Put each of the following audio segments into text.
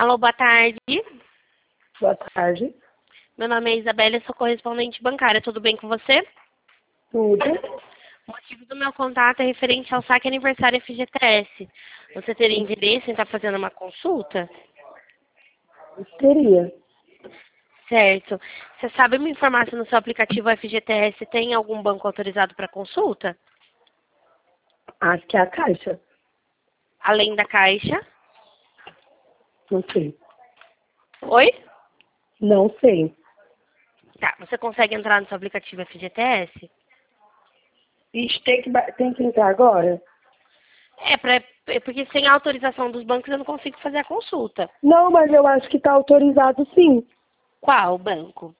Alô, boa tarde. Boa tarde. Meu nome é Isabela, eu sou correspondente bancária. Tudo bem com você? Tudo. O motivo do meu contato é referente ao saque aniversário FGTS. Você teria interesse em estar fazendo uma consulta? Teria. Certo. Você sabe me informar se no seu aplicativo FGTS tem algum banco autorizado para consulta? Acho que é a Caixa. Além da Caixa? Não sei. Oi? Não sei. Tá. Você consegue entrar no seu aplicativo FGTS? Ixi, tem que entrar agora? É porque sem a autorização dos bancos eu não consigo fazer a consulta. Não, mas eu acho que está autorizado sim. Qual banco?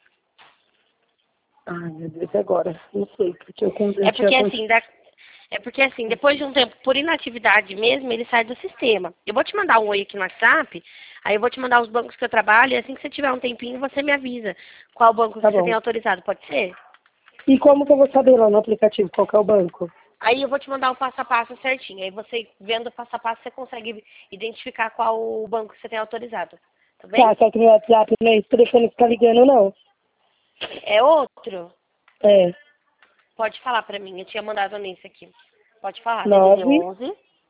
Ai, meu Deus, agora. Não sei, porque eu É tinha... porque assim, depois de um tempo, por inatividade mesmo, ele sai do sistema. Eu vou te mandar um oi aqui no WhatsApp, aí eu vou te mandar os bancos que eu trabalho, e assim que você tiver um tempinho, você me avisa qual banco Tá que você tem bom. autorizado, pode ser? E como que eu vou saber lá no aplicativo qual que é o banco? Aí eu vou te mandar o passo a passo certinho. Aí você, vendo o passo a passo, você consegue identificar qual o banco que você tem autorizado. Tá bem? Tá, só que no WhatsApp não é esse telefone que tá ligando, não. É outro? É. Pode falar pra mim. Eu tinha mandado nesse aqui. Pode falar. DDD 9 11.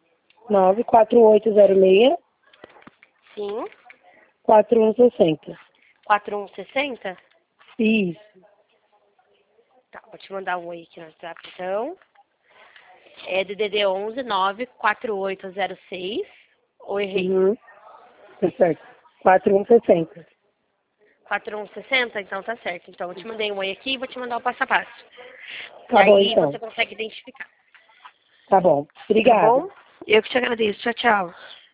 94806 Sim. 4160. 4160. Isso. Tá, vou te mandar um oi aqui no WhatsApp, então. É DDD 11 94806. Ou errei? Uhum. Tá certo. 4160. 4160? Então tá certo. Então eu te mandei um oi aqui e vou te mandar o passo a passo. E Tá bom, aí então. você consegue identificar. Tá bom. Tá Obrigada. bom? Eu que te agradeço. Tchau, tchau.